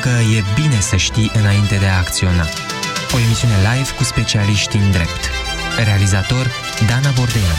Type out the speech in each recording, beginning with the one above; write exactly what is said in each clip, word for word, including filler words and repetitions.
că e bine să știi înainte de a acționa. O emisiune live cu specialiști în drept. Realizator Dana Bordeanu.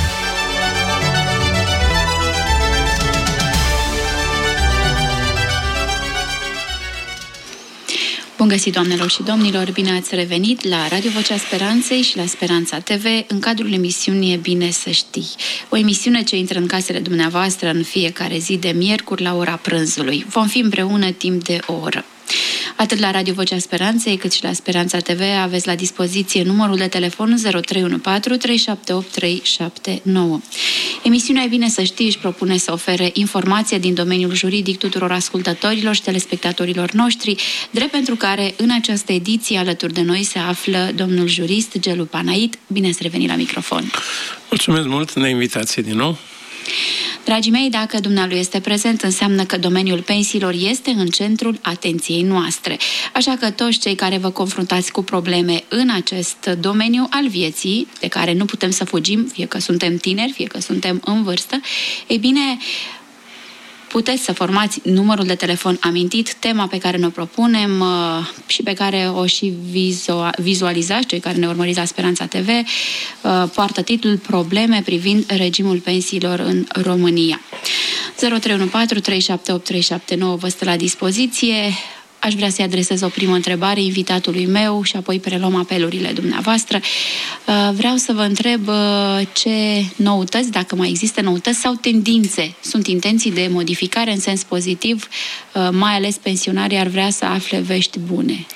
Bun găsit, doamnelor și domnilor! Bine ați revenit la Radio Vocea Speranței și la Speranța T V în cadrul emisiunii E bine să știi. O emisiune ce intră în casele dumneavoastră în fiecare zi de miercuri la ora prânzului. Vom fi împreună timp de o oră. Atât la Radio Vocea Speranței, cât și la Speranța T V aveți la dispoziție numărul de telefon zero trei unu patru trei șapte opt trei șapte nouă. Emisiunea E bine să știi își propune să ofere informație din domeniul juridic tuturor ascultătorilor și telespectatorilor noștri, drept pentru care în această ediție alături de noi se află domnul jurist Gelu Panait. Bine ați revenit la microfon! Mulțumesc mult de invitație din nou! Dragii mei, dacă dumnealui este prezent, înseamnă că domeniul pensiilor este în centrul atenției noastre. Așa că toți cei care vă confruntați cu probleme în acest domeniu al vieții, de care nu putem să fugim, fie că suntem tineri, fie că suntem în vârstă, ei bine, puteți să formați numărul de telefon amintit, tema pe care ne-o propunem uh, și pe care o și vizualizați, cei care ne urmăriți la Speranța T V, uh, poartă titlul Probleme privind regimul pensiilor în România. zero trei unu patru trei șapte opt trei șapte nouă vă stă la dispoziție. Aș vrea să-i adresez o primă întrebare invitatului meu și apoi preluăm apelurile dumneavoastră. Vreau să vă întreb ce noutăți, dacă mai există noutăți sau tendințe, sunt intenții de modificare în sens pozitiv, mai ales pensionarii ar vrea să afle vești bune.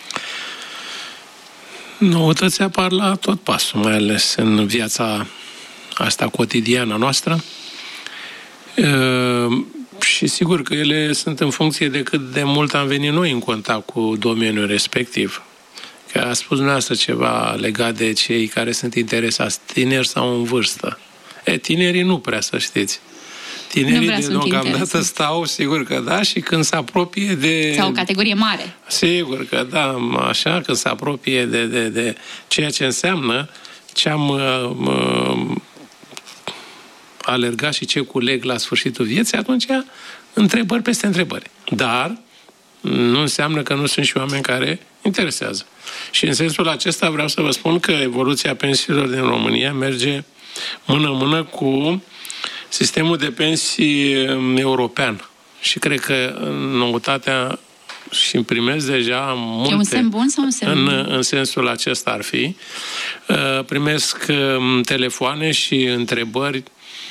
Noutăți apar la tot pasul, mai ales în viața asta cotidiană noastră. Și sigur că ele sunt în funcție de cât de mult am venit noi în contact cu domeniul respectiv. Că a spus dumneavoastră ceva legat de cei care sunt interesați, tineri sau în vârstă. E, tinerii nu prea, să știți. Tinerii de deocamdată stau, sigur că da, și când se apropie de... Sau o categorie mare. Sigur că da, așa, când se apropie de, de, de ceea ce înseamnă ce am... Uh, alerga și ce culeg la sfârșitul vieții, atunci întrebări peste întrebări. Dar nu înseamnă că nu sunt și oameni care interesează. Și în sensul acesta vreau să vă spun că evoluția pensiilor din România merge mână-mână cu sistemul de pensii european. Și cred că noutatea și îmi primesc deja multe... E un semn bun sau un semn în, în sensul acesta ar fi. Primesc telefoane și întrebări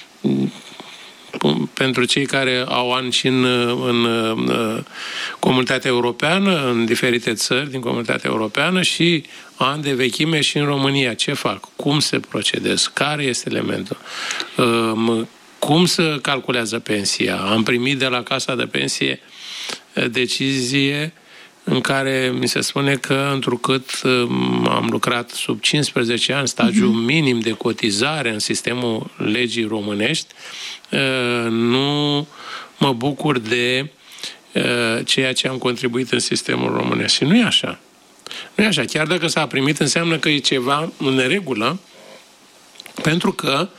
pentru cei care au ani și în, în, în Comunitatea Europeană, în diferite țări din Comunitatea Europeană și ani de vechime și în România. Ce fac? Cum se procedez? Care este elementul? Cum se calculează pensia? Am primit de la Casa de Pensie decizie în care mi se spune că, întrucât am lucrat sub cincisprezece ani, stagiul uh-huh. minim de cotizare în sistemul legii românești, nu mă bucur de ceea ce am contribuit în sistemul românesc. Și nu e așa. Nu e așa. Chiar dacă s-a primit, înseamnă că e ceva în neregulă, pentru că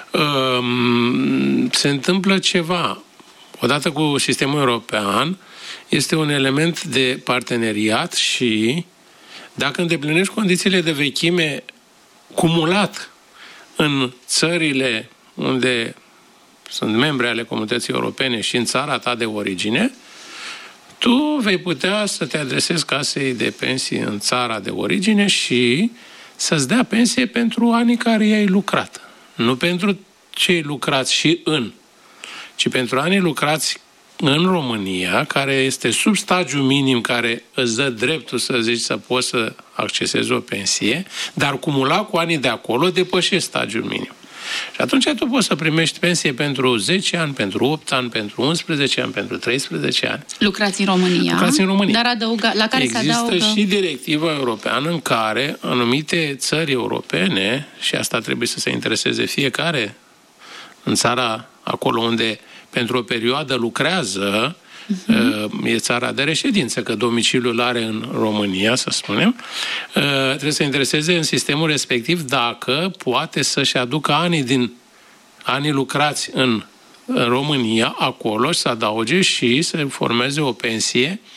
se întâmplă ceva. Odată cu sistemul european, este un element de parteneriat și dacă îndeplinești condițiile de vechime cumulat în țările unde sunt membre ale Comunității Europene și în țara ta de origine, tu vei putea să te adresezi casei de pensii în țara de origine și să-ți dea pensie pentru anii care i-ai lucrat. Nu pentru cei lucrați și în, ci pentru anii lucrați în România, care este sub stagiul minim care îți dă dreptul să zici să poți să accesezi o pensie, dar cumulat cu anii de acolo depășești stagiul minim. Și atunci tu poți să primești pensie pentru zece ani, pentru opt ani, pentru unsprezece ani, pentru treisprezece ani. Lucrați în România. Lucrați în România. Dar adăuga, la care Există se adaugă... și directiva europeană în care anumite țări europene, și asta trebuie să se intereseze fiecare în țara acolo unde pentru o perioadă lucrează, uh-huh. e țara de reședință, că domiciliul are în România, să spunem, trebuie să intereseze în sistemul respectiv dacă poate să-și aducă anii din anii lucrați în România, acolo, și să adauge și să formeze o pensie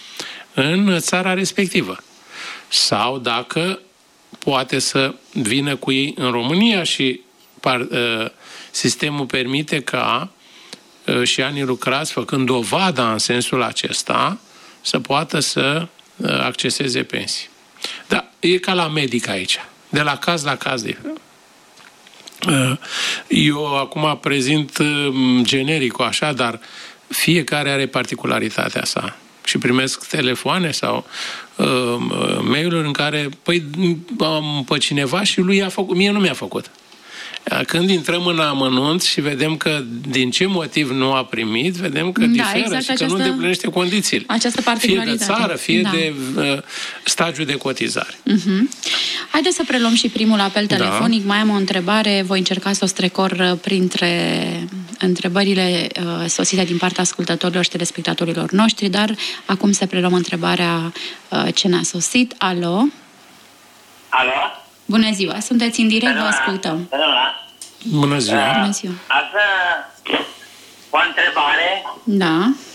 în țara respectivă. Sau dacă poate să vină cu ei în România și par, uh, sistemul permite ca uh, și anii lucrați, făcând dovada în sensul acesta, să poată să uh, acceseze pensii. Da, e ca la medic aici. De la caz la caz. De... Uh, eu acum prezint uh, genericul așa, dar fiecare are particularitatea sa. Și primesc telefoane sau uh, mail-uri în care, păi, am pe cineva și lui a făcut, mie nu mi-a făcut. Când intrăm în amănunt și vedem că din ce motiv nu a primit, vedem că da, diferă exact și că această, nu îndeplinește condițiile. Această particularitate. Fie de țară, fie da. de uh, stagiu de cotizare. Uh-huh. Haideți să preluăm și primul apel telefonic. Da. Mai am o întrebare, voi încerca să o strecor printre întrebările uh, sosite din partea ascultătorilor și telespectatorilor noștri, dar acum să preluăm întrebarea uh, ce ne-a sosit. Alo? Alo? Bună ziua, sunteți în direct, vă ascultăm. Bună ziua. Uh, Bună ziua. Azi o întrebare. Da.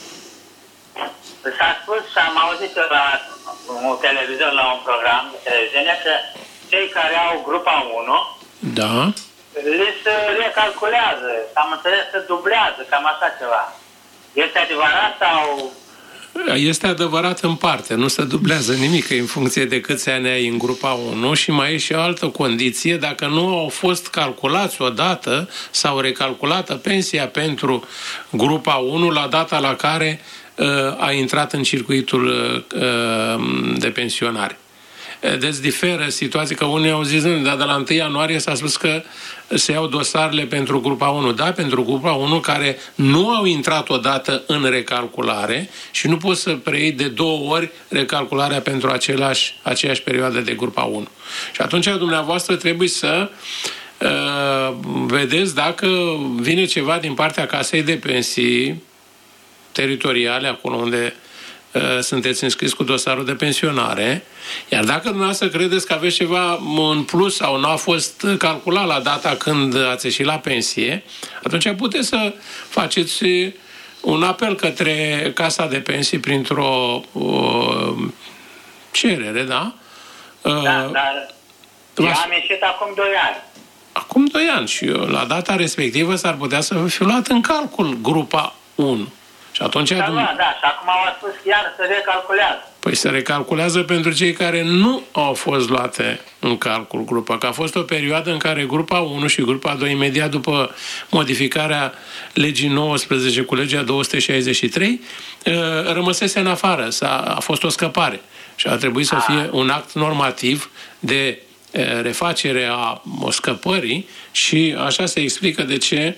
S-a spus, am auzit la un televizor, la un program de televiziune, că cei care au grupa unu, da, le se recalculează, am înțeles, se dublează, cam așa ceva. Este adevărat sau... Este adevărat în parte, nu se dublează nimic în funcție de câți ani ai în grupa unu și mai e și o altă condiție, dacă nu au fost calculați odată sau recalculată pensia pentru grupa unu la data la care uh, a intrat în circuitul uh, de pensionare. Deci diferă situații, că unii au zis, dar de la întâi ianuarie s-a spus că se iau dosarele pentru grupa unu. Da, pentru grupa unu care nu au intrat odată în recalculare și nu poți să preiei de două ori recalcularea pentru același, aceeași perioadă de grupa unu. Și atunci dumneavoastră trebuie să uh, vedeți dacă vine ceva din partea casei de pensii teritoriale, acolo unde sunteți înscris cu dosarul de pensionare, iar dacă dumneavoastră credeți că aveți ceva în plus sau nu a fost calculat la data când ați ieșit la pensie, atunci puteți să faceți un apel către Casa de Pensii printr-o o, cerere, da? Da, dar eu am ieșit acum doi ani. Acum doi ani și eu, la data respectivă s-ar putea să fi luat în calcul grupa unu. Și atunci... Da, adun... da, și acum au spus iar să recalculează. Păi se recalculează pentru cei care nu au fost luate în calcul grupa, că a fost o perioadă în care grupa unu și grupa doi, imediat după modificarea legii nouăsprezece cu legea două sute șaizeci și trei, rămăsese în afară, s-a, a fost o scăpare. Și a trebuit să fie un act normativ de refacere a scăpării și așa se explică de ce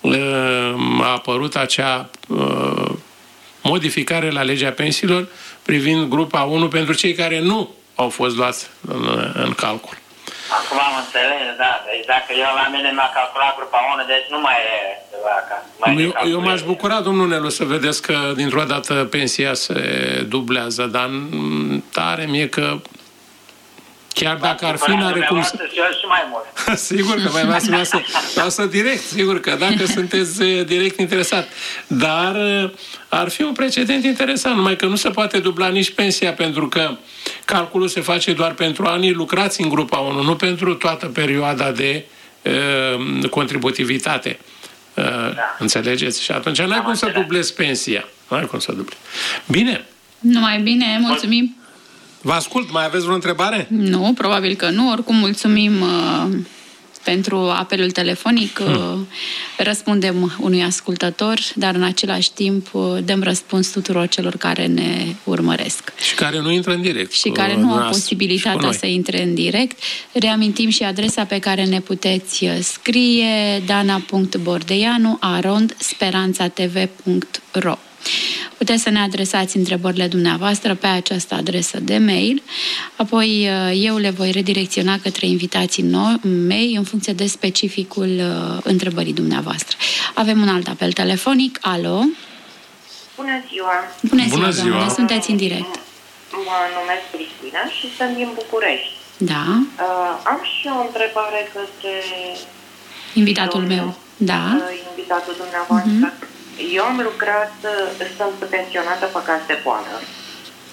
a apărut acea uh, modificare la legea pensiilor privind grupa unu pentru cei care nu au fost luați în, în calcul. Acum am înțeles, da. Deci dacă eu la mine mi-a calculat grupa unu, deci nu mai e ceva ca... Eu, eu m-aș bucura, domnul Nelu, să vedeți că dintr-o dată pensia se dublează, dar tare mie că chiar dacă ar fi, n-are cum să... și mai mult. Sigur că mai vreau să lasă direct, sigur că dacă sunteți direct interesat. Dar ar fi un precedent interesant, numai că nu se poate dubla nici pensia, pentru că calculul se face doar pentru anii lucrați în grupa unu, nu pentru toată perioada de uh, contributivitate. Uh, da. Înțelegeți? Și atunci n-ai cum să dublezi pensia. N-ai cum să dublezi. Bine. Numai bine, mulțumim. Vă ascult, mai aveți vreo întrebare? Nu, probabil că nu. Oricum, mulțumim uh, pentru apelul telefonic. Uh, hmm. Răspundem unui ascultător, dar în același timp uh, dăm răspuns tuturor celor care ne urmăresc. Și care nu intră în direct. Și care nu au posibilitatea să intre în direct. Reamintim și adresa pe care ne puteți scrie: dana punct bordeianu arond speranța t v punct r o. Puteți să ne adresați întrebările dumneavoastră pe această adresă de mail, apoi eu le voi redirecționa către invitații mei în funcție de specificul întrebării dumneavoastră. Avem un alt apel telefonic. Alo? Bună ziua! Bună ziua, Bună ziua. Doamne, sunteți în direct. Mă numesc Cristina și sunt din București. Da. Uh, am și o întrebare către... invitatul domnul, meu. Da. Uh, invitatul dumneavoastră. Uh-huh. Eu am lucrat, sunt pensionată pe caz de boală.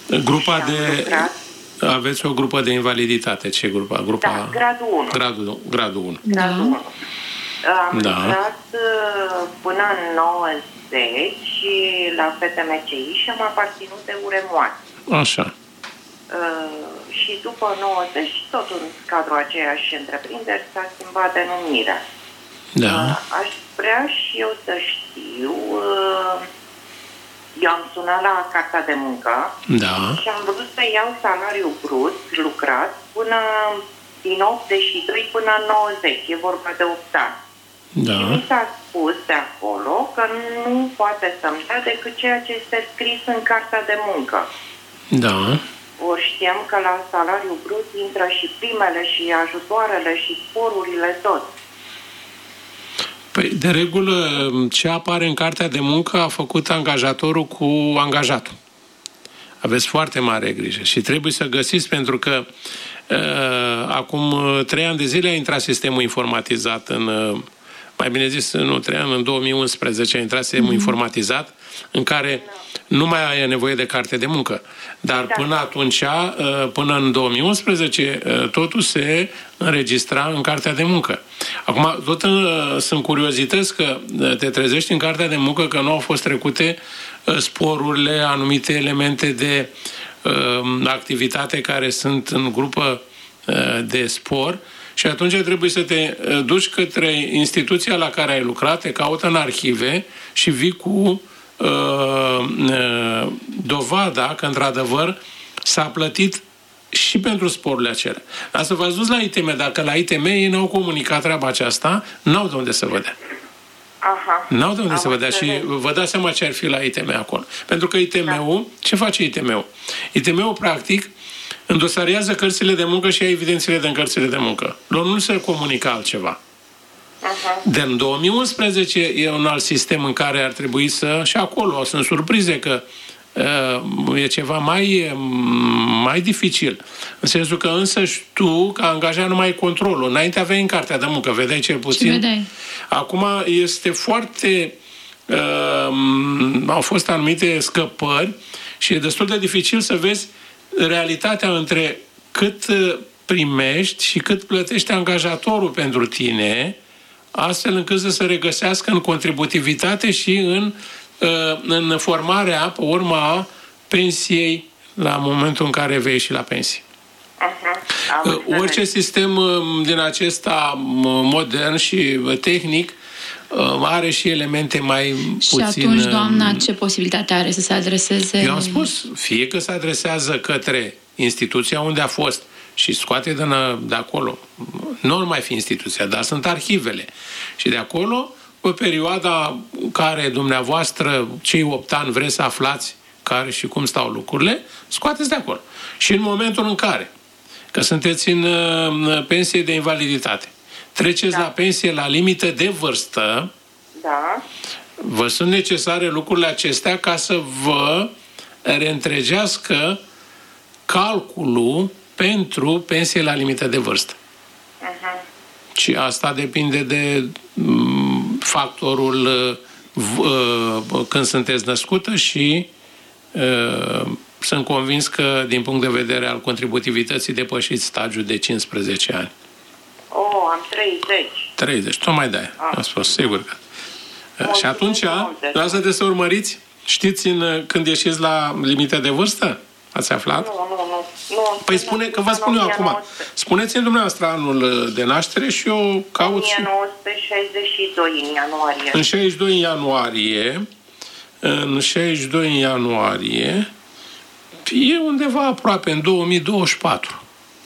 Grupa de... Aveți o grupă de invaliditate. Ce grupă? Grupa... Da, gradul unu. Gradul, gradul unu. Gradul unu. Am Da. lucrat până în nouăzeci la F T M C I și am aparținut de Uremoat. Așa. Uh, și după nouăzeci, tot în cadrul aceeași întreprinderi, s-a schimbat denumirea. Da. Uh, aș vrea și eu să știu, uh, eu am sunat la Carta de Muncă Da. și am vrut să iau salariul brut lucrat până din optzeci și doi până în nouăzeci, e vorba de opt ani. Da. Și mi s-a spus de acolo că nu poate să-mi dea decât ceea ce este scris în Carta de Muncă. Da. Ori știam că la salariul brut intră și primele și ajutoarele și sporurile tot. Păi, de regulă, ce apare în Cartea de Muncă a făcut angajatorul cu angajatul. Aveți foarte mare grijă și trebuie să găsiți, pentru că uh, acum trei ani de zile a intrat sistemul informatizat în, uh, mai bine zis, nu trei ani, în două mii unsprezece a intrat sistemul mm-hmm. informatizat în care nu mai ai nevoie de carte de muncă. Dar da. până atunci, până în două mii unsprezece, totul se înregistra în cartea de muncă. Acum, tot sunt curiozități că te trezești în cartea de muncă că nu au fost trecute sporurile, anumite elemente de activitate care sunt în grupă de spor și atunci trebuie să te duci către instituția la care ai lucrat, te caută în arhive și vii cu dovada că, într-adevăr, s-a plătit și pentru sporurile acelea. Dar să v-ați dus la I T M, dacă la I T M ei n-au comunicat treaba aceasta, n-au de unde să vă dea. Aha. N-au de unde Am să vă dea și vă dați seama ce ar fi la I T M acolo. Pentru că I T M-ul, da. ce face I T M-ul? I T M-ul, practic, îndosariază cărțile de muncă și evidențele de în cărțile de muncă. Lor nu se comunică altceva. Uh-huh. De în două mii unsprezece e un alt sistem în care ar trebui să... Și acolo sunt surprize că uh, e ceva mai, mai dificil. În sensul că însăși tu, ca angajat, nu mai ai controlul. Înainte aveai în cartea de muncă, vedeai cel puțin. Vedeai. Acum este foarte... Uh, au fost anumite scăpări și e destul de dificil să vezi realitatea între cât primești și cât plătește angajatorul pentru tine, astfel încât să se regăsească în contributivitate și în, în formarea, pe urma pensiei, la momentul în care vei ieși la pensie. Uh-huh. Orice sistem din acesta modern și tehnic are și elemente mai puțin... Și atunci, doamna, ce posibilitate are să se adreseze? Eu am spus, fie că se adresează către instituția unde a fost și scoate de, de acolo. Nu ar mai fi instituția, dar sunt arhivele. Și de acolo, pe perioada în care dumneavoastră, cei opt ani, vreți să aflați care și cum stau lucrurile, scoateți de acolo. Și în momentul în care, că sunteți în, în pensie de invaliditate, treceți da. la pensie la limită de vârstă, da. vă sunt necesare lucrurile acestea ca să vă reîntregească calculul pentru pensie la limită de vârstă. Uh-huh. Și asta depinde de m, factorul uh, când sunteți născută și uh, sunt convins că din punct de vedere al contributivității depășiți stagiul de cincisprezece ani. Oh, am treizeci. treizeci, tocmai de-aia. Ah. Am spus, sigur că. Mulțumesc. Și atunci, lasă-te să urmăriți. Știți în, când ieșiți la limite de vârstă? Ați aflat? Nu, nu, nu. nu păi spune, că vă spun eu acum. Spuneți-mi dumneavoastră anul de naștere și eu caut și... o mie nouă sute șaizeci și doi în ianuarie. În șaizeci și doi în ianuarie, în șaizeci și doi în ianuarie, e undeva aproape, în două mii douăzeci și patru.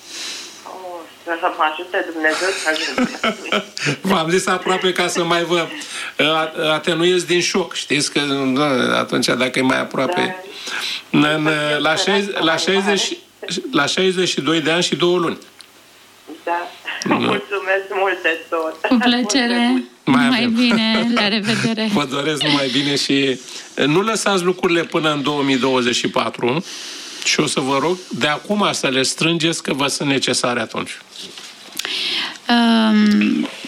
Să mă ajute Dumnezeu să ajute. V-am zis aproape ca să mai vă atenuez din șoc. Știți că atunci, dacă e mai aproape... Da. În, la, șaizeci, la, șaizeci, la șaizeci și doi de ani și două luni. Da. da. Mulțumesc mult de tot. Cu plăcere. Mai, mai bine. La revedere. Vă doresc numai bine și nu lăsați lucrurile până în două mii douăzeci și patru. Și o să vă rog de acum să le strângeți că vă sunt necesare atunci. Um,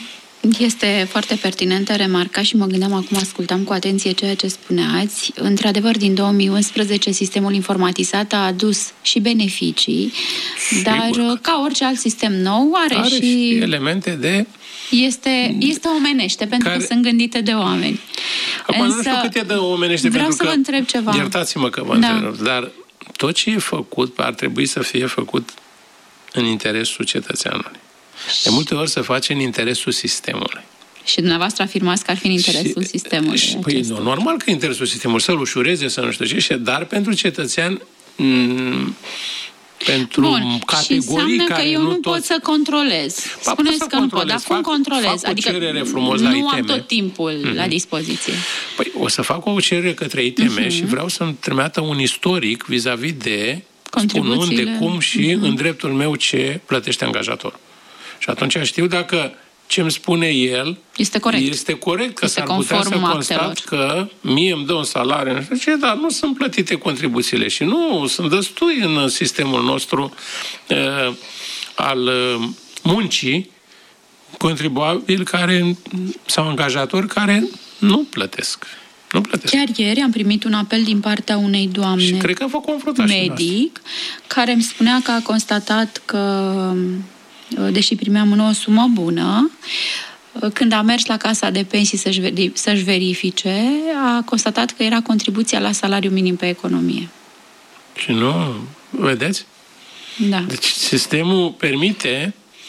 Este foarte pertinentă remarca și mă gândeam acum, ascultam cu atenție ceea ce spuneați. Într-adevăr, din două mii unsprezece, sistemul informatizat a adus și beneficii, Sigur. dar ca orice alt sistem nou are, are și... și elemente de... Este, este omenește, pentru care... că sunt gândite de oameni. Acum, Însă, nu știu cât e de omenește, vreau pentru să că... vă întreb ceva. Iertați-mă că vă da. întreb, dar tot ce e făcut ar trebui să fie făcut în interesul cetățeanului. De multe ori se face în interesul sistemului. Și dumneavoastră afirmați că ar fi în interesul și, sistemului. Și, păi, nu, normal că e interesul sistemului, să-l ușureze, să nu știu ce, dar pentru cetățean, m- pentru Bun. categorii care că eu nu, nu tot... pot să controlez. Ba, Spuneți să că nu pot, dar cum controlez? Fac adică o cerere frumos la nu I T M. am tot timpul mm-hmm. la dispoziție. Păi o să fac o cerere către I T M mm-hmm. și vreau să-mi trimită un istoric vis-a-vis de spun unde, cum și mm-hmm. în dreptul meu ce plătește angajatorul. Și atunci știu dacă ce îmi spune el este corect, este corect că este s-ar putea să constat actelor. că mie îmi dă un salariu, nu știu ce, dar nu sunt plătite contribuțiile și nu sunt destui în sistemul nostru uh, al uh, muncii contribuabili care sau angajatori care nu plătesc. Nu plătesc. Chiar ieri am primit un apel din partea unei doamne și cred că vă confruntați medic care îmi spunea că a constatat că, deși primeam o sumă bună, când a mers la casa de pensii să-și, veri, să-și verifice, a constatat că era contribuția la salariu minim pe economie. Și nu, vedeți? Da. Deci sistemul permite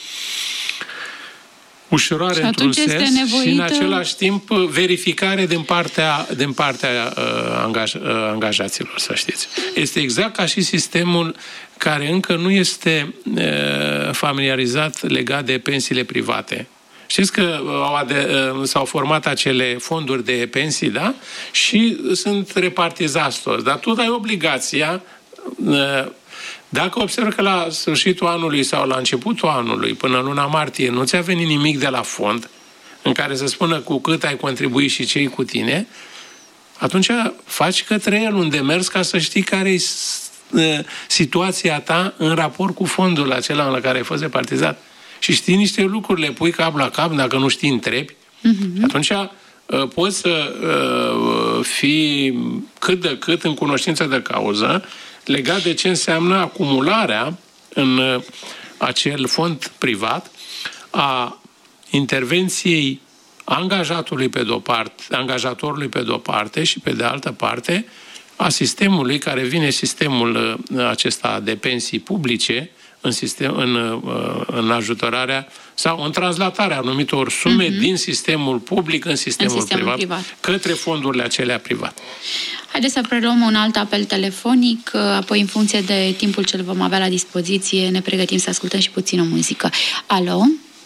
ușurare într-un sens nevoită... și în același timp verificare din partea, din partea uh, angaj, uh, angajaților, să știți. Este exact ca și sistemul care încă nu este uh, familiarizat legat de pensiile private. Știți că au ade- uh, s-au format acele fonduri de pensii, da? Și sunt repartizați toți. Dar tu ai obligația... Uh, Dacă observi că la sfârșitul anului sau la începutul anului, până în luna martie, nu ți-a venit nimic de la fond în care să spună cu cât ai contribuit și ce-i cu tine, atunci faci către el un demers ca să știi care e situația ta în raport cu fondul acela la care ai fost repartizat. Și știi niște lucruri, le pui cap la cap, dacă nu știi, întrebi. Uh-huh. Atunci poți să fii cât de cât în cunoștință de cauză legat de ce înseamnă acumularea în acel fond privat a intervenției angajatului pe de-o parte, angajatorului pe de-o parte și pe de altă parte a sistemului care vine sistemul acesta de pensii publice în, sistem, în, în ajutorarea sau în translatarea anumitor sume uh-huh. din sistemul public în sistemul, în sistemul privat, privat către fondurile acelea private. Haideți să preluăm un alt apel telefonic, apoi în funcție de timpul ce îl vom avea la dispoziție ne pregătim să ascultăm și puțin o muzică. Alo?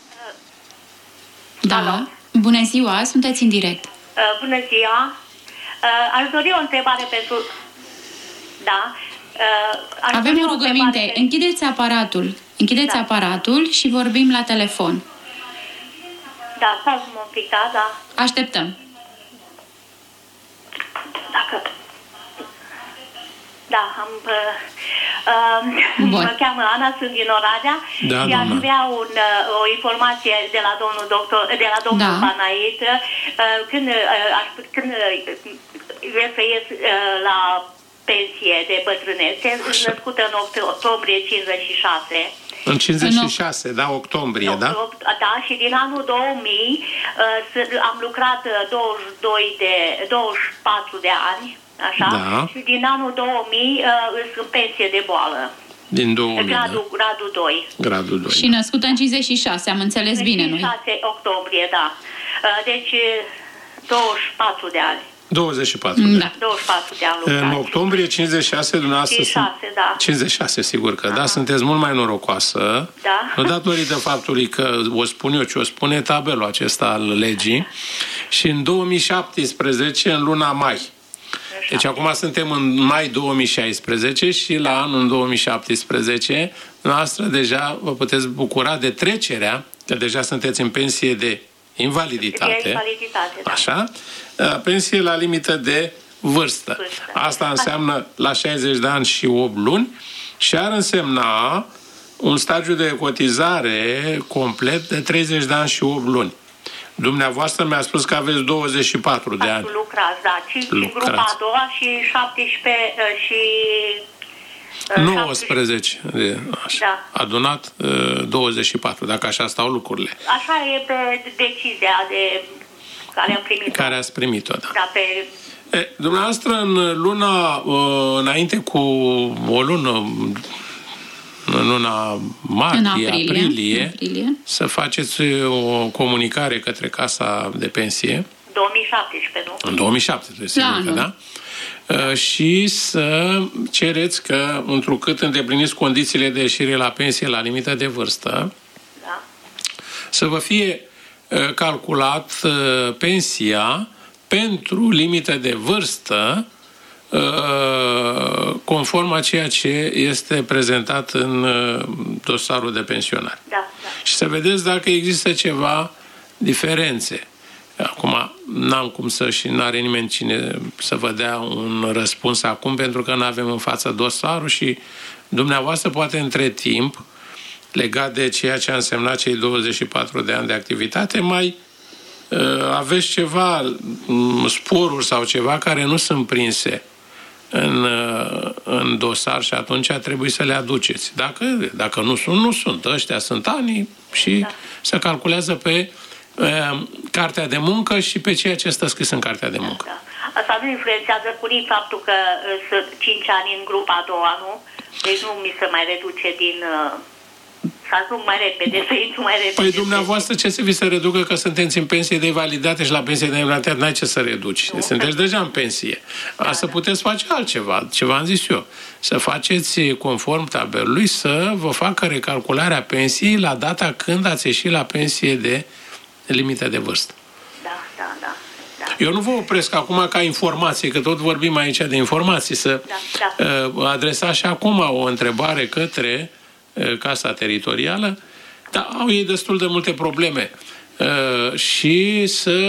Da. Alo? Bună ziua, sunteți în direct. Uh, bună ziua. Uh, aș dori o întrebare pentru... Da. Uh, aș Avem o rugăminte. Pe... Închideți aparatul. Închideți da. aparatul și vorbim la telefon. Da, stați-mă un pic, da, da. Așteptăm. Dacă... Da, am... Uh, mă cheamă Ana, sunt din Oradea da, și aș vrea un, o informație de la domnul doctor, de la domnul da. Panait, uh, când, uh, aș, când vreau să ies uh, la pensie de bătrânețe, sunt născută în octombrie cincizeci și șase. În cincizeci și șase, da, octombrie, da? Da, și din anul două mii uh, am lucrat douăzeci și doi de, douăzeci și patru de ani, așa, da. Și din anul două mii uh, sunt pensie de boală. Din două mii, gradul, da? Gradul doi. Gradul doi. Și născută în cincizeci și șase, am înțeles bine noi. cincizeci și șase octombrie, da. Uh, deci douăzeci și patru de ani. douăzeci și patru. Da. douăzeci și patru de ani lucrat. În octombrie cincizeci și șase, dumneavoastră... cincizeci și șase, da. cincizeci și șase, sigur că, Aha. da, sunteți mult mai norocoasă. Da. Nu datorită faptului că o spun eu, ce o spune tabelul acesta al legii. Și în două mii șaptesprezece, în luna mai. Deci acum suntem în mai două mii șaisprezece și la anul două mii șaptesprezece, noastră deja vă puteți bucura de trecerea, că deja sunteți în pensie de invaliditate. De invaliditate, da. Așa? Pensie la limită de vârstă. vârstă. Asta înseamnă la șaizeci de ani și opt luni și ar însemna un stagiu de cotizare complet de treizeci de ani și opt luni. Dumneavoastră mi-a spus că aveți douăzeci și patru de ani. Lucrați, da. Și grupa a doua și șaptesprezece și... nouăsprezece, așa. Da. Adunat douăzeci și patru, dacă așa stau lucrurile. Așa e pe decizia de care am primit-o. Care ați primit-o, da. Da, pe... E, dumneavoastră, în luna, înainte cu o lună, în luna martie, în aprilie, aprilie, aprilie, să faceți o comunicare către Casa de Pensie. două mii șaptesprezece, nu? În două mii șaptesprezece, da, sigur că da. Și să cereți că, întrucât îndepliniți condițiile de ieșire la pensie la limită de vârstă, da, să vă fie calculat pensia pentru limită de vârstă conform a ceea ce este prezentat în dosarul de pensionari. Da, da. Și să vedeți dacă există ceva diferențe. Acum, n-am cum să și n-are nimeni cine să vă dea un răspuns acum, pentru că nu avem în față dosarul și dumneavoastră poate între timp, legat de ceea ce a însemnat cei douăzeci și patru de ani de activitate, mai uh, aveți ceva um, sporuri sau ceva care nu sunt prinse în, uh, în dosar și atunci trebuie să le aduceți. Dacă, dacă nu sunt, nu sunt. Ăștia sunt anii și da, se calculează pe cartea de muncă și pe ceea ce stă scris în cartea de muncă. Da, da. Asta nu influențează cu nici faptul că sunt cinci ani în grupa a doua, nu? Deci nu mi se mai reduce din... să ajung mai repede, să intru mai repede. Păi dumneavoastră ce să vi se reducă că sunteți în pensie de invaliditate și la pensie de invaliditate n-ai ce să reduci. Nu, sunteți deja în pensie. Da, să da, puteți face altceva, ceva am zis eu. Să faceți conform tabelului să vă facă recalcularea pensiei la data când ați ieșit la pensie de limită de vârstă. Da, da, da, da. Eu nu vă opresc acum ca informație, că tot vorbim aici de informații, să da, da, adresați și acum o întrebare către Casa Teritorială, dar au ei destul de multe probleme și să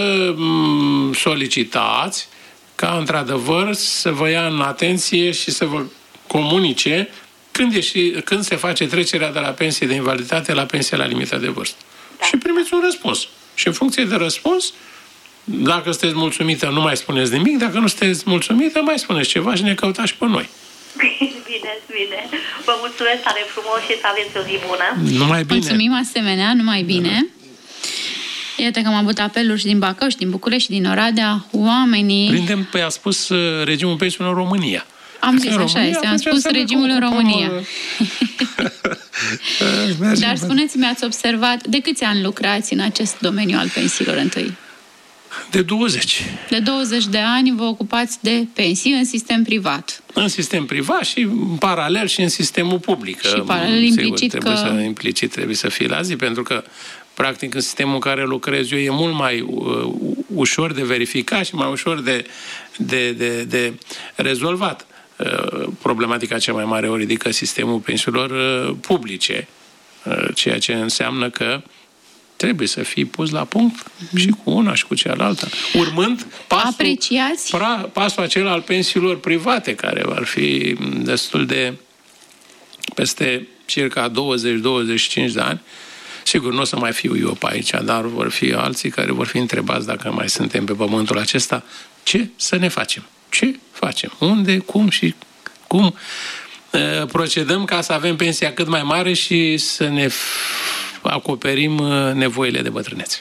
solicitați ca într-adevăr să vă ia în atenție și să vă comunice când, ieși, când se face trecerea de la pensie de invaliditate la pensie la limită de vârstă. Da. Și primiți un răspuns. Și în funcție de răspuns, dacă sunteți mulțumită, nu mai spuneți nimic, dacă nu sunteți mulțumită, mai spuneți ceva și ne căutați și pe noi. Bine, bine. Vă mulțumesc tare frumos și să aveți o zi bună. Numai bine. Mulțumim asemenea, numai bine. Da. Iată că am avut apeluri și din Bacău, și din București, și din Oradea. Oamenii... Prindem, pe a spus uh, regimul pensiilor în România. Am zis, așa este, am spus regimul în România. Dar spuneți-mi, ați observat, de câți ani lucrați în acest domeniu al pensiilor întâi? De douăzeci. De douăzeci de ani vă ocupați de pensii în sistem privat. În sistem privat și în paralel și în sistemul public. Și paralel implicit sigur, că... Trebuie să, implicit trebuie să fie la zi, pentru că practic în sistemul în care lucrez eu e mult mai uh, ușor de verificat și mai ușor de, de, de, de rezolvat. Problematica cea mai mare o ridică sistemul pensiilor publice, ceea ce înseamnă că trebuie să fii pus la punct mm-hmm. și cu una și cu cealaltă. Urmând pasul, pra, pasul acela al pensiilor private, care ar fi destul de peste circa douăzeci douăzeci și cinci de ani. Sigur, nu o să mai fiu eu pe aici, dar vor fi alții care vor fi întrebați dacă mai suntem pe pământul acesta. Ce să ne facem? Ce facem? Unde, cum și cum uh, procedăm ca să avem pensia cât mai mare și să ne f- acoperim uh, nevoile de bătrânețe.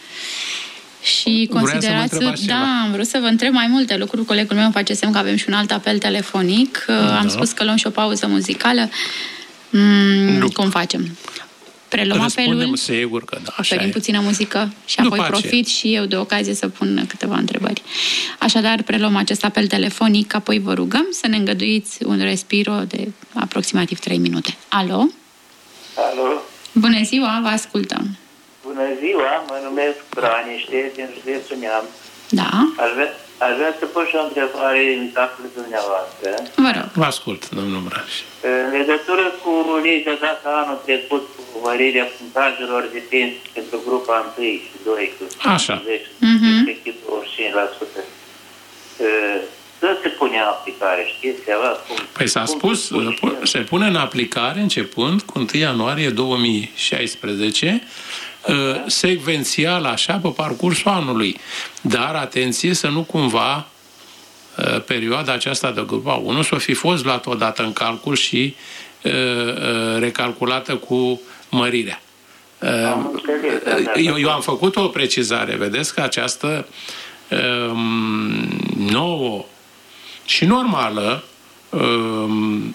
Și considerați, da, am vrut să vă întreb mai multe lucruri. Colegul meu face semn că avem și un alt apel telefonic. Da. Am spus că luăm și o pauză muzicală. Mm, cum facem? Preluăm apelul, sigur că da, oferim puțină muzică și apoi După profit aceea. și eu de ocazie să pun câteva întrebări. Așadar, preluăm acest apel telefonic, apoi vă rugăm să ne îngăduiți un respiro de aproximativ trei minute. Alo? Alo? Bună ziua, vă ascultăm. Bună ziua, mă numesc Braniște, din județul Neamț. Da. Aș vrea, aș vrea să pun și o întrebare în capul dumneavoastră. Vă rog. Vă ascult, domnul Braș. În legătură cu legea dată anul trecut cu mărirea punctajelor de pensii pentru grupa unu și doi, cu Așa. cincizeci, uh-huh. respectiv douăzeci și cinci la sută. să se pune în aplicare, știți? Cum, păi s-a cum spus, se, se pune în aplicare începând cu întâi ianuarie două mii șaisprezece, uh, secvențial așa pe parcursul anului. Dar atenție să nu cumva uh, perioada aceasta de grupa unu să fi fost luată odată în calcul și uh, uh, recalculată cu mărirea. Uh, eu, eu am făcut o precizare, vedeți că această uh, nouă și normală, um,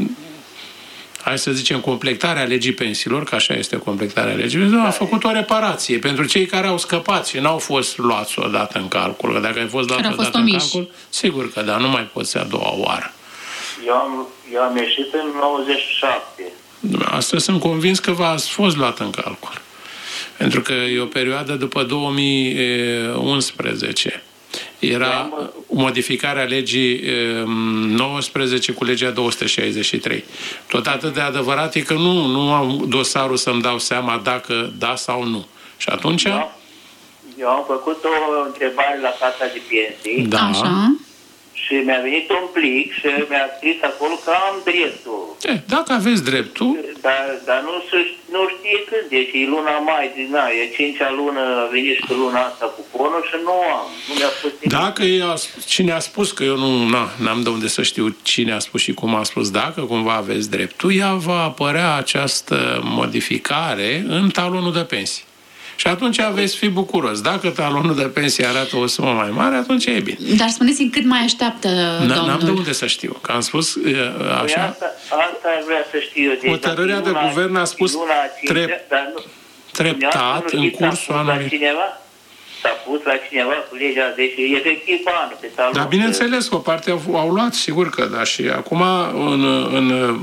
hai să zicem, completarea legii pensiilor, că așa este completarea legii pensiilor, a făcut o reparație pentru cei care au scăpat și n-au fost luați odată în calcul. Că dacă ai fost luat odată în calcul, sigur că da, nu mai poți a doua oară. Eu am, eu am ieșit în nouăzeci și șapte. Asta sunt convins că v-a fost luat în calcul. Pentru că e o perioadă după două mii unsprezece. Era modificarea legii nouăsprezece cu legea două sute șaizeci și trei. Tot atât de adevărat e că nu, nu am dosarul să-mi dau seama dacă da sau nu. Și atunci... Da. Eu am făcut o întrebare la Casa de Pensii. Da. Așa. Și mi-a venit un plic și mi-a scris acolo că am dreptul. E, dacă aveți dreptul... Dar, dar nu, nu știe când, deci e luna mai, na, e cincea lună, a venit și luna asta cu ponul și nu am. Nu mi-a spus nimic. Dacă e, cine a spus, că eu nu na, n-am de unde să știu cine a spus și cum a spus, dacă cumva aveți dreptul, ea va apărea această modificare în talonul de pensii. Și atunci veți fi bucuros. Dacă talonul de pensie arată o sumă mai mare, atunci e bine. Dar spuneți-mi cât mai așteaptă, domnul? N-am de unde să știu. Că am spus așa... Păi asta, asta aș vrea să știu eu. Deci, hotărârea de guvern a spus trep, nu, treptat în cursul anului. Cineva? S-a pus la cineva cu legea, deci efectiv anul pe talon. Dar bineînțeles, o parte au, au luat, sigur că da. Și acum în... în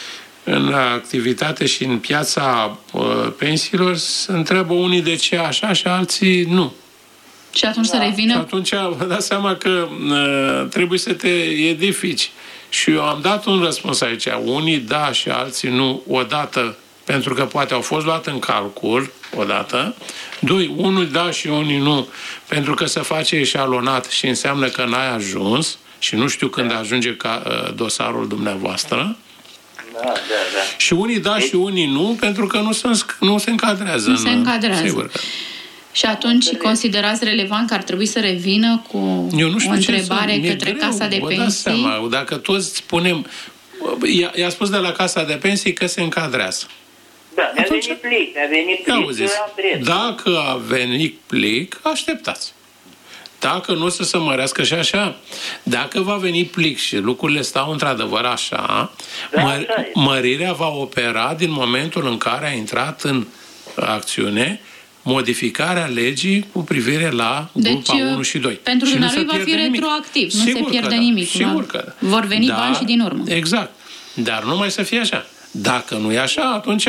în activitate și în piața uh, pensiilor se întreabă unii de ce așa și alții nu. Și atunci da. să revină... Și atunci vă dați seama că uh, trebuie să te edifici. Și eu am dat un răspuns aici. Unii da și alții nu odată, pentru că poate au fost luate în calcul odată. Doi, unul da și unii nu, pentru că se face eșalonat și înseamnă că n-ai ajuns și nu știu când ajunge ca, uh, dosarul dumneavoastră. Da, da, da. Și unii da și unii nu, pentru că nu se, nu se încadrează. Nu se încadrează. Sigur că... Și atunci considerați relevant că ar trebui să revină cu Eu nu știu o întrebare ce să... către greu, Casa de vă Pensii? dați seama, dacă toți spunem... I-a, i-a spus de la Casa de Pensii că se încadrează. Da, mi-a atunci... venit plic, mi-a venit plic, eu am drept. Dacă a venit plic, așteptați. Dacă nu o să se mărească și așa, dacă va veni plic și lucrurile stau într-adevăr așa, da, mă, așa mărirea va opera din momentul în care a intrat în acțiune modificarea legii cu privire la grupa deci, unu și doi. Pentru și dumneavoastră va fi nimic. retroactiv, nu Sigur se pierde da. nimic. Sigur că da. Vor veni Dar, bani și din urmă. Exact. Dar nu mai să fie așa. Dacă nu e așa, atunci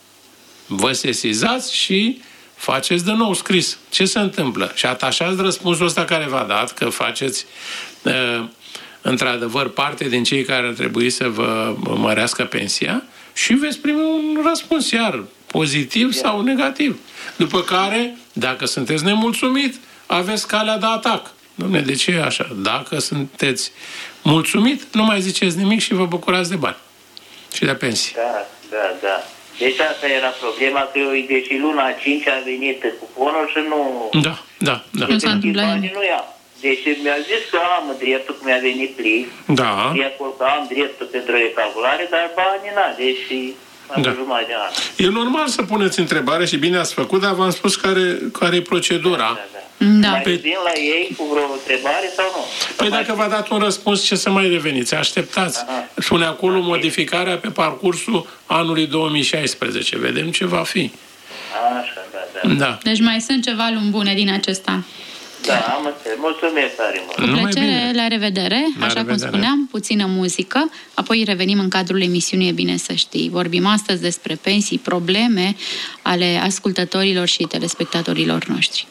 vă sesizați și faceți de nou scris. Ce se întâmplă? Și atașați răspunsul ăsta care v-a dat, că faceți uh, într-adevăr parte din cei care ar trebui să vă mărească pensia și veți primi un răspuns iar pozitiv sau negativ. După care, dacă sunteți nemulțumit, aveți calea de atac. Dom'le, de ce e așa? Dacă sunteți mulțumit, nu mai ziceți nimic și vă bucurați de bani și de pensii. Da, da, da. Deci asta era problema, că eu, deci luna a cincea a venit cu ponul și nu... Da, da, da. Nu s-a întâmplat nimic. Nu ia. Deci mi-a zis că am dreptul, că mi-a venit plic. Da. E acolo că am dreptul pentru recalculare, dar banii n-a, deși am da. jumătate de an. E normal să puneți întrebare și bine ați făcut, dar v-am spus care, care e procedura. Da, da, da. Da. Mai Pe... vin la ei cu vreo întrebare sau nu? Păi dacă v-a dat un răspuns, ce să mai reveniți? Așteptați. Aha. Spune acolo okay. Modificarea pe parcursul anului două mii șaisprezece. Vedem ce va fi. Așa, da, da. da. Deci mai sunt ceva luni bune din acest an. Da, am înțeles. Mulțumesc tare mult. Cu plăcere, la revedere. La Așa revedere. Cum spuneam, puțină muzică, apoi revenim în cadrul emisiunii E bine să știi. Vorbim astăzi despre pensii, probleme ale ascultătorilor și telespectatorilor noștri.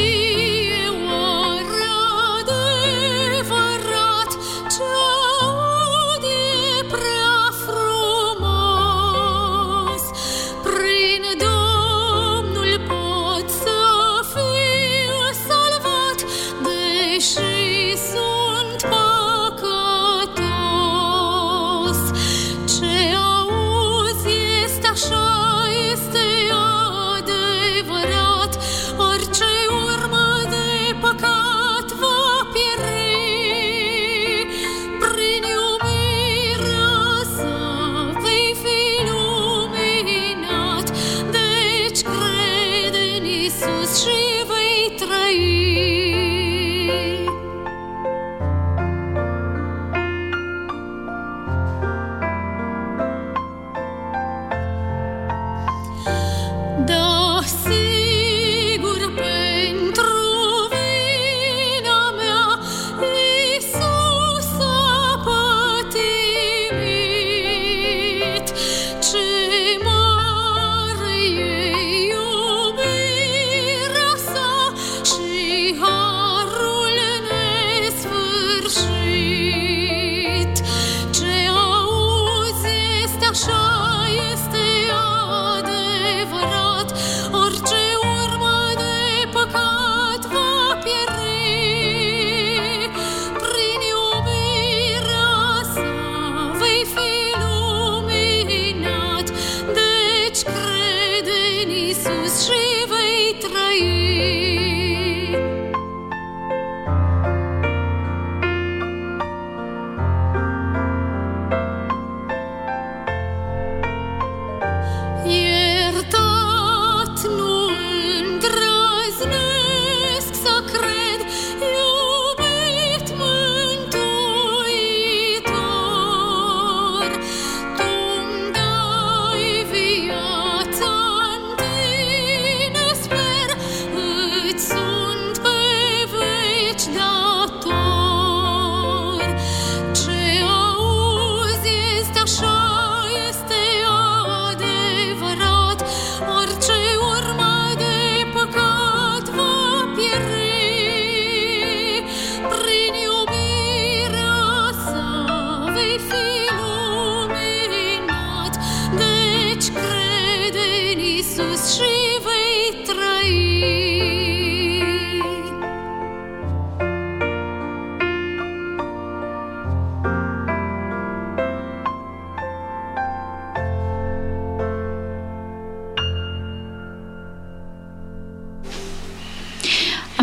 Să fie oare adevărat ce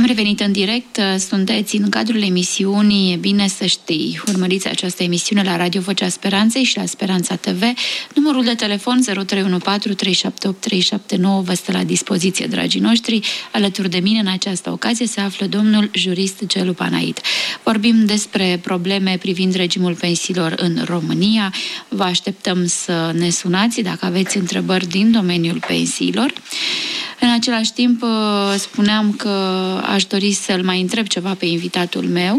revenit în direct, sunteți în cadrul emisiunii E bine să știi. Urmăriți această emisiune la Radio Vocea Speranței și la Speranța T V. Numărul de telefon zero trei unu patru trei șapte opt trei șapte nouă vă stă la dispoziție, dragii noștri. Alături de mine în această ocazie se află domnul jurist Gelu Panait. Vorbim despre probleme privind regimul pensiilor în România. Vă așteptăm să ne sunați dacă aveți întrebări din domeniul pensiilor. În același timp, spuneam că aș dori să-l mai întreb ceva pe invitatul meu.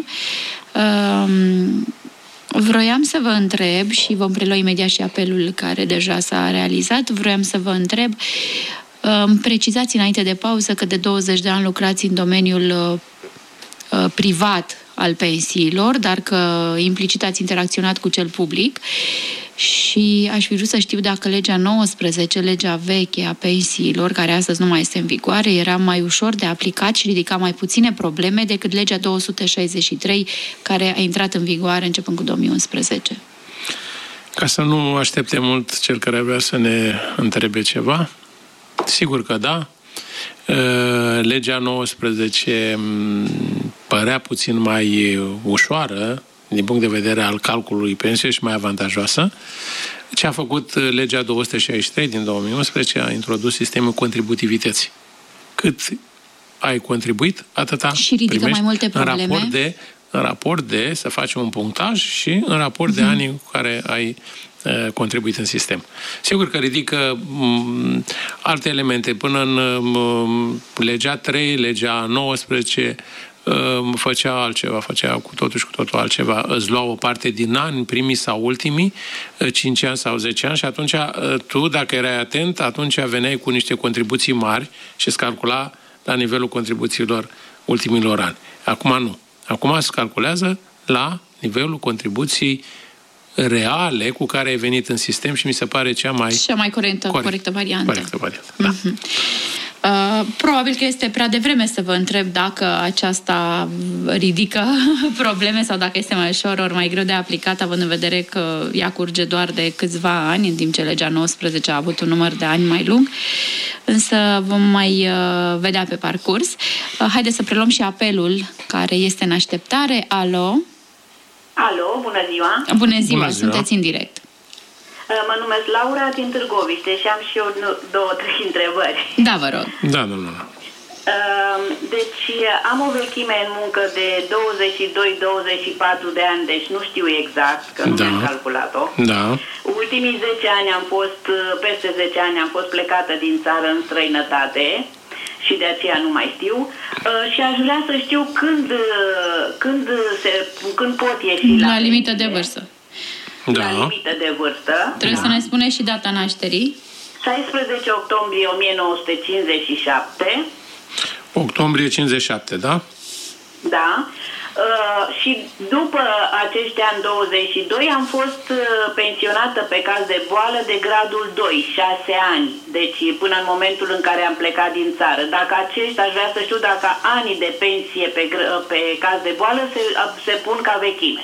Vroiam să vă întreb, și vom prelua imediat și apelul care deja s-a realizat, vroiam să vă întreb, precizați înainte de pauză că de douăzeci de ani lucrați în domeniul privat al pensiilor, dar că implicit ați interacționat cu cel public. Și aș fi vrut să știu dacă legea nouăsprezece, legea veche a pensiilor, care astăzi nu mai este în vigoare, era mai ușor de aplicat și ridica mai puține probleme decât legea două sute șaizeci și trei, care a intrat în vigoare începând cu două mii unsprezece. Ca să nu aștepte mult cel care vrea să ne întrebe ceva, sigur că da. Legea nouăsprezece părea puțin mai ușoară din punct de vedere al calculului pensiei și mai avantajoasă. Ce a făcut legea două sute șaizeci și trei din două mii unsprezece a introdus sistemul contributivității. Cât ai contribuit, atâta și ridică primești mai multe probleme. În raport de, în raport de să faci un punctaj și în raport de uh-huh. anii cu care ai uh, contribuit în sistem. Sigur că ridică um, alte elemente. Până în um, legea trei, legea nouăsprezece, făcea altceva, făcea cu totul și cu totul altceva. Îți lua o parte din ani, primii sau ultimii, cinci ani sau zece ani și atunci tu, dacă erai atent, atunci veneai cu niște contribuții mari și îți calcula la nivelul contribuțiilor ultimilor ani. Acum nu. Acum se calculează la nivelul contribuției reale cu care ai venit în sistem și mi se pare cea mai... Cea mai corectă, corect, corectă variantă. Corectă variantă, da. Uh-huh. Uh, probabil că este prea devreme să vă întreb dacă aceasta ridică probleme sau dacă este mai ușor ori mai greu de aplicat, având în vedere că ea curge doar de câțiva ani, în timp ce legea nouăsprezece a avut un număr de ani mai lung. Însă vom mai uh, vedea pe parcurs. Uh, haideți să preluăm și apelul care este în așteptare. Alo? Alo, bună ziua! Bună ziua, bună ziua. Sunteți în direct. Mă numesc Laura din Târgoviște și am și eu două, trei întrebări. Da, vă rog. Da, da, da. Deci am o vechime în muncă de douăzeci și doi douăzeci și patru de ani, deci nu știu exact, că nu da. mi-am calculat-o. Da. Ultimii zece ani am fost, peste zece ani am fost plecată din țară în străinătate și de aceea nu mai știu. Și aș vrea să știu când, când, se, când pot ieși la, la limită de vârstă. Da. La limită de vârstă. Trebuie da. să ne spuneți și data nașterii. șaisprezece octombrie o mie nouă sute cincizeci și șapte. Octombrie cincizeci și șapte, da? Da. Uh, și după acești ani douăzeci și doi am fost uh, pensionată pe caz de boală de gradul doi, șase ani. Deci până în momentul în care am plecat din țară. Dacă acești, aș vrea să știu dacă anii de pensie pe, pe caz de boală se, se pun ca vechime.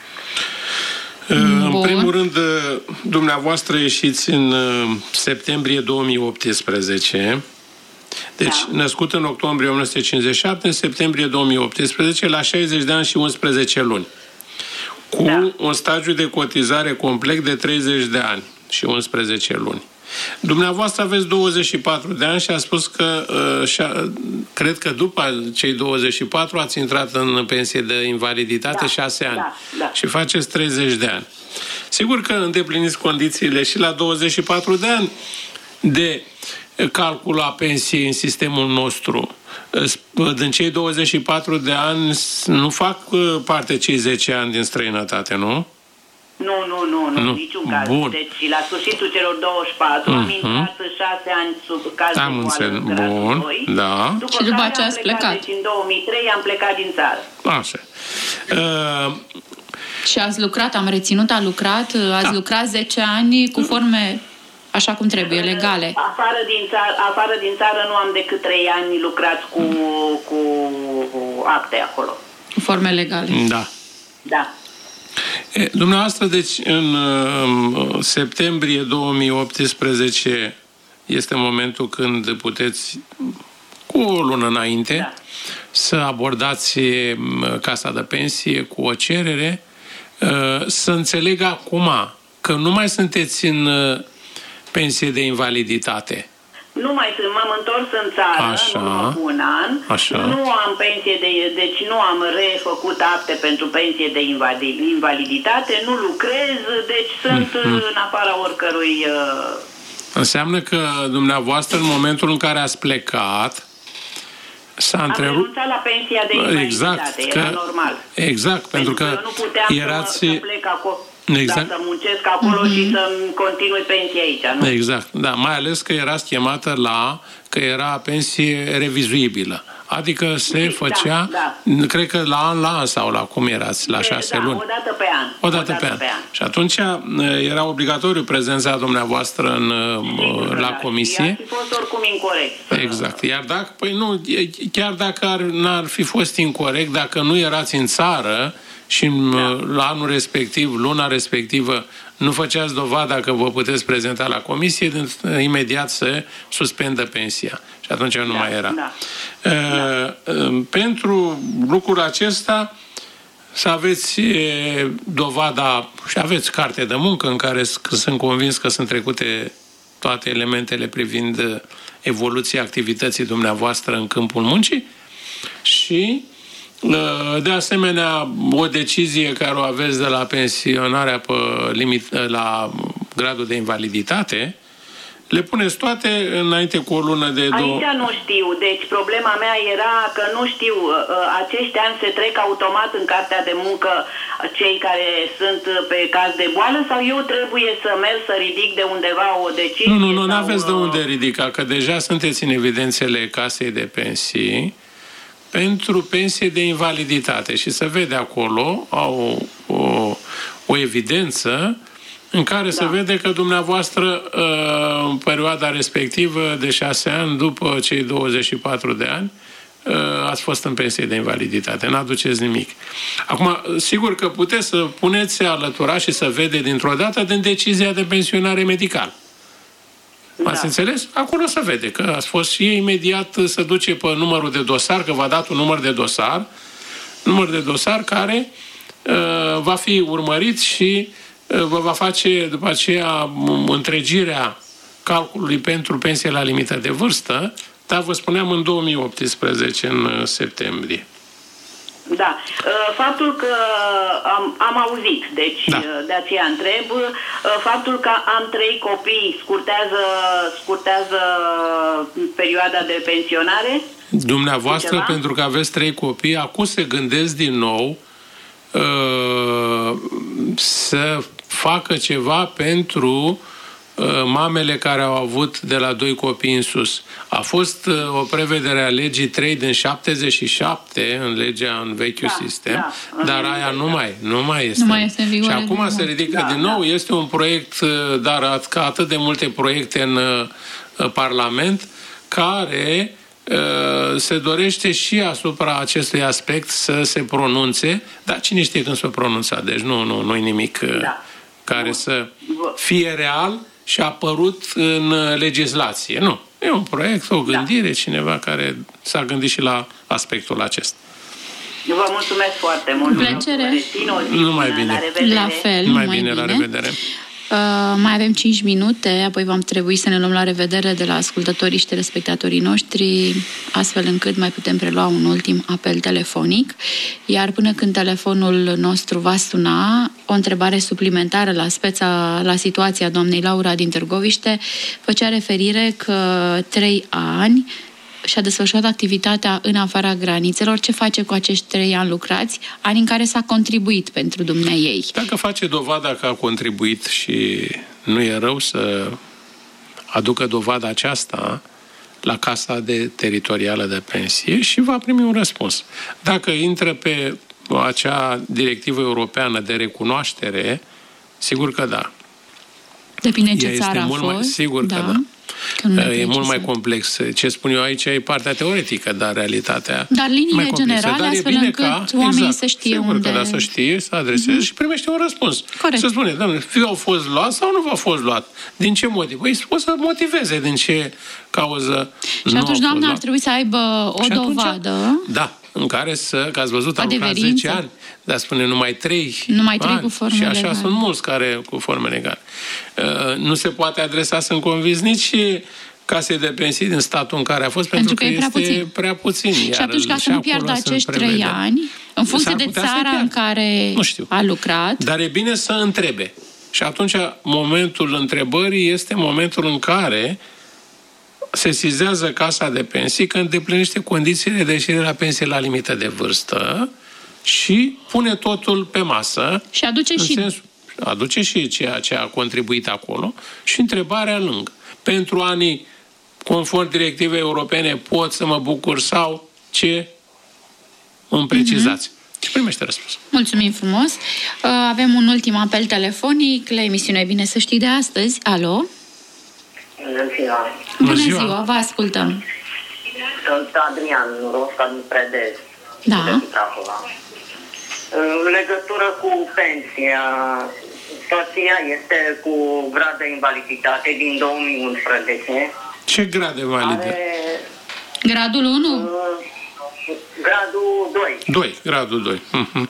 Bun. În primul rând, dumneavoastră ieșiți în septembrie două mii optsprezece, deci da. Născut în octombrie o mie nouă sute cincizeci și șapte, în septembrie două mii optsprezece, la șaizeci de ani și unsprezece luni, cu da. un stagiu de cotizare complet de treizeci de ani și unsprezece luni. Dumneavoastră aveți douăzeci și patru de ani și a spus că uh, cred că după cei douăzeci și patru ați intrat în pensie de invaliditate da, șase ani da, da. și faceți treizeci de ani. Sigur că îndepliniți condițiile și la douăzeci și patru de ani de calcul a pensiei în sistemul nostru. Din cei douăzeci și patru de ani nu fac parte cei zece ani din străinătate, nu? Nu, nu, nu, nu, nu. Niciun caz. Bun. Deci, la sfârșitul celor douăzeci și patru, uh-huh. am intrat șase ani sub caz am de boală în Bun, doi, da. după și după care aceea am ați plecat, plecat. Deci în două mii trei am plecat din țară. Așa. Uh, și ați lucrat, am reținut, a lucrat, ați da. lucrat zece ani cu forme așa cum trebuie, legale. Afară din țară, afară din țară nu am decât trei ani lucrați cu, cu acte acolo. Cu forme legale. Da. Da. E, dumneavoastră, deci, în uh, septembrie două mii optsprezece este momentul când puteți, cu o lună înainte, să abordați Casa de Pensie cu o cerere, să înțeleg acum că nu mai sunteți în pensie de invaliditate. Nu mai sunt, m-am întors în țară Așa. în urmă cu un an. Așa. Nu am pensie de, deci nu am refăcut acte pentru pensie de invaliditate, nu lucrez, deci sunt mm-hmm. în afara oricărui... Uh... Înseamnă că dumneavoastră, în momentul în care ați plecat, s-a întrerupt... Am renunțat la pensia de invaliditate, exact, era că... normal. Exact, pentru, pentru că, că nu puteam erați... să, să plec acolo. Exact. Da, să muncesc acolo mm-hmm. și să-mi continui pensia aici, nu? Exact, da, mai ales că erați chemată la, că era pensie revizuibilă. Adică se da, făcea, da. cred că la an la an sau la cum erați, la șase da, luni. o dată pe an. O dată, o dată pe, an. pe an. Și atunci era obligatoriu prezența dumneavoastră în, Sigur, la da. comisie. Ar fi fost oricum incorect. Exact. Iar dacă, păi nu, chiar dacă ar, n-ar fi fost incorect, dacă nu erați în țară și în, da. la anul respectiv, luna respectivă, nu făceați dovada că vă puteți prezenta la comisie, imediat se suspendă pensia. Și atunci nu da, mai era. Da. Uh, da. Pentru lucrul acesta să aveți dovada și aveți carte de muncă în care sunt convins că sunt trecute toate elementele privind evoluția activității dumneavoastră în câmpul muncii și de asemenea, o decizie care o aveți de la pensionarea pe limit, la gradul de invaliditate, le puneți toate înainte cu o lună de două... Aici nu știu. Deci problema mea era că nu știu, acești ani se trec automat în cartea de muncă cei care sunt pe caz de boală sau eu trebuie să merg să ridic de undeva o decizie? Nu, nu, nu, sau... n-aveți de unde ridica, că deja sunteți în evidențele casei de pensii pentru pensie de invaliditate și se vede acolo au o, o evidență în care da. se vede că dumneavoastră în perioada respectivă de șase ani, după cei douăzeci și patru de ani, ați fost în pensie de invaliditate. N-aduceți nimic. Acum, sigur că puteți să puneți alătura și să vede dintr-o dată din decizia de pensionare medicală. Da. Ați înțeles? Acolo se vede că ați fost și imediat se duce pe numărul de dosar, că v-a dat un număr de dosar, număr de dosar care uh, va fi urmărit și uh, vă va face după aceea întregirea calculului pentru pensie la limită de vârstă, dar vă spuneam în două mii optsprezece, în septembrie. Da. Faptul că am, am auzit, deci da. de aceea întreb, faptul că am trei copii scurtează, scurtează perioada de pensionare? Dumneavoastră, pentru că aveți trei copii, acum se gândesc din nou uh, să facă ceva pentru mamele care au avut de la doi copii în sus. A fost o prevedere a legii trei din șaptezeci și șapte în legea în vechiul da, sistem, da, dar aia nu mai, nu mai este. Nu mai este în vigoare. Și acum se ridică da, din nou. Da. Este un proiect, dar ca atât de multe proiecte în Parlament, care se dorește și asupra acestui aspect să se pronunțe, dar cine știe când se pronunța. Deci nu, nu, nu e nimic da. care Bun. să fie real și a apărut în legislație. Nu. E un proiect, o gândire, da. cineva care s-a gândit și la aspectul acesta. Vă mulțumesc foarte mult. Plăcere. Numai bine. La, la fel. Numai mai bine, bine, la revedere. Uh, mai avem cinci minute, apoi vom trebui să ne luăm la revedere de la ascultătorii și telespectatorii noștri, astfel încât mai putem prelua un ultim apel telefonic. Iar până când telefonul nostru va suna, o întrebare suplimentară la speța, la situația doamnei Laura din Târgoviște, făcea referire că trei ani și-a desfășurat activitatea în afara granițelor. Ce face cu acești trei ani lucrați, ani în care s-a contribuit pentru dumneaei? Dacă face dovada că a contribuit și nu e rău să aducă dovada aceasta la Casa de Teritorială de Pensie și va primi un răspuns. Dacă intră pe acea directivă europeană de recunoaștere, sigur că da. Depinde ce țară a fost. Mai, sigur da. că da. E mult mai complex. Ce spun eu aici e partea teoretică, dar realitatea Dar liniile generale, astfel încât ca, oamenii exact, să știe sigur unde... Că da, să știe, să adreseze uh-huh. și primește un răspuns. Corect. Să spune, doamne, fie au fost luat sau nu v-a fost luat. Din ce motiv? Păi poți să motiveze din ce cauză și nu atunci doamna ar trebui să aibă o și dovadă. Atunci, da, în care să, că ați văzut, am lucrat zece ani, dar spune numai trei Numai trei cu forme și așa legale. Sunt mulți care cu forme legale. Uh, nu se poate adresa, sunt convins, nici casei de pensii din statul în care a fost, pentru, pentru că, că e este prea puțin. Prea puțin și atunci, ca să nu piardă acești trei ani, în funcție de țara în care a lucrat... Dar e bine să întrebe. Și atunci, momentul întrebării este momentul în care se sizează casa de pensii că îndeplinește condițiile de ieșire la pensie la limită de vârstă și pune totul pe masă. Și aduce și... Sens, aduce și ceea ce a contribuit acolo și întrebarea lângă. Pentru anii conform directivei europene pot să mă bucur sau ce îmi precizați? Mm-hmm. Și primește răspuns. Mulțumim frumos. Avem un ultim apel telefonic la emisiunea Bine să știi de astăzi. Alo? Bună ziua! Bună ziua, ziua. Vă ascultăm. Sunt Adrian Rosca din Predez. Da. În legătură cu pensia, soția este cu grad de invaliditate din două mii unsprezece. Ce grad de validitate? Are... Gradul unu? Uh, gradul doi. doi, gradul doi. Uh-huh.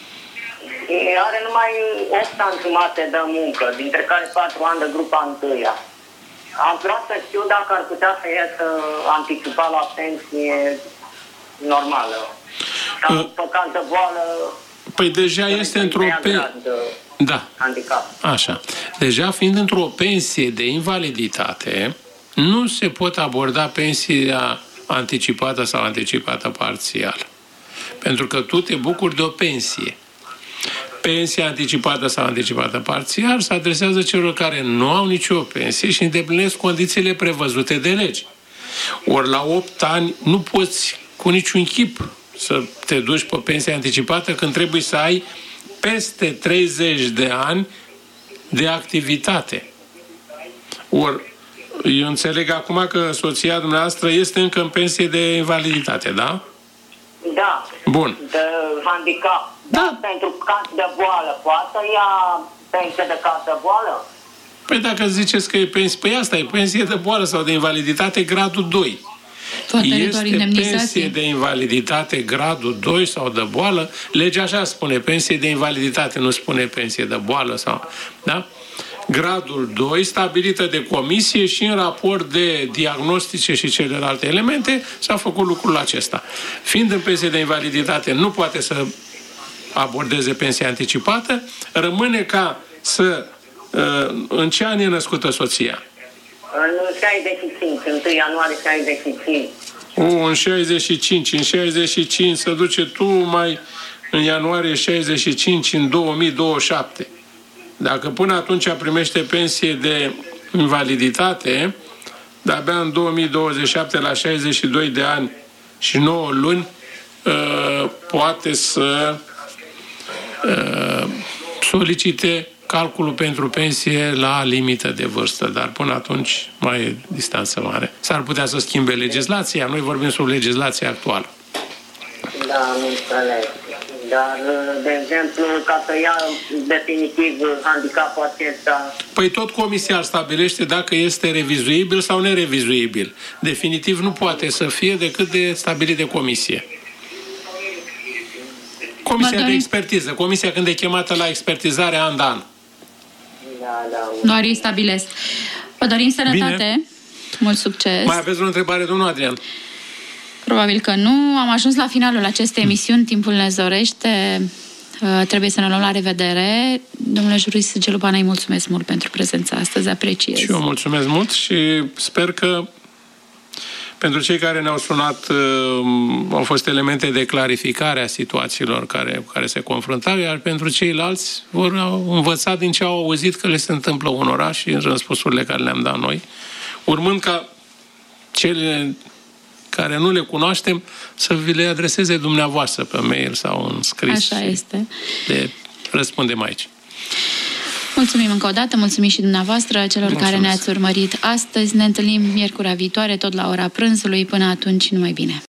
Are numai opt ani jumate de muncă, dintre care patru ani de grupa întâia. Am vrea să știu dacă ar putea să iasă anticipat la pensie normală. Sau uh, păcat de boală... Păi deja este într-o pensie... Da. Handicap. Așa. Deja fiind într-o pensie de invaliditate, nu se pot aborda pensia anticipată sau anticipată parțial. Pentru că tu te bucuri de o pensie. Pensia anticipată sau anticipată parțial se adresează celor care nu au nicio pensie și îndeplinesc condițiile prevăzute de lege. Ori la opt ani nu poți cu niciun chip să te duci pe pensie anticipată când trebuie să ai peste treizeci de ani de activitate. Ori eu înțeleg acum că soția dumneavoastră este încă în pensie de invaliditate, da? Da. Bun. De handicap. Da. Da, pentru caz de boală. Poate ia pensie de caz de boală? Păi dacă ziceți că e pensie, păi asta e pensie de boală sau de invaliditate gradul doi. Toate este pensie de invaliditate gradul doi sau de boală. Legea așa spune, pensie de invaliditate, nu spune pensie de boală sau... Da? Gradul doi, stabilită de comisie și în raport de diagnostice și celelalte elemente, s-a făcut lucrul acesta. Fiind în pensie de invaliditate, nu poate să abordeze pensia anticipată, rămâne ca să... În ce an e născută soția? În șaizeci și cinci, întâi ianuarie șaizeci și cinci. O, în șaizeci și cinci. În șaizeci și cinci se duce tu mai în ianuarie șaizeci și cinci, în două mii douăzeci și șapte. Dacă până atunci primește pensie de invaliditate, de-abia în două mii douăzeci și șapte, la șaizeci și doi de ani și nouă luni, poate să solicite calculul pentru pensie la limită de vârstă, dar până atunci mai e distanță mare. S-ar putea să schimbe legislația, noi vorbim sub legislația actuală. Da, am înțeles. Dar, de exemplu, ca să ia definitiv handicapul acesta... Păi tot comisia stabilește dacă este revizuibil sau nerevizuibil. Definitiv nu poate să fie decât de stabilit de comisie. Comisia de expertiză. Comisia când e chemată la expertizare an de an. Da, da. Doar ei stabilesc. Vă dorim sănătate. Bine. Mult succes. Mai aveți o întrebare, domnul Adrian? Probabil că nu. Am ajuns la finalul acestei emisiuni. Timpul ne zorește. Uh, trebuie să ne luăm la revedere. Domnule jurist Gelubana, îi mulțumesc mult pentru prezența astăzi. Apreciez. Și eu mulțumesc mult și sper că pentru cei care ne-au sunat uh, au fost elemente de clarificare a situațiilor care, care se confruntau, iar pentru ceilalți vor învăța din ce au auzit că le se întâmplă unora și în răspunsurile care le-am dat noi, urmând ca cele care nu le cunoaștem să vi le adreseze dumneavoastră pe mail sau în scris. Așa este. Le răspundem aici. Mulțumim încă o dată, mulțumim și dumneavoastră, celor Mulțumesc. care ne-ați urmărit astăzi. Ne întâlnim miercurea viitoare, tot la ora prânzului. Până atunci, numai bine!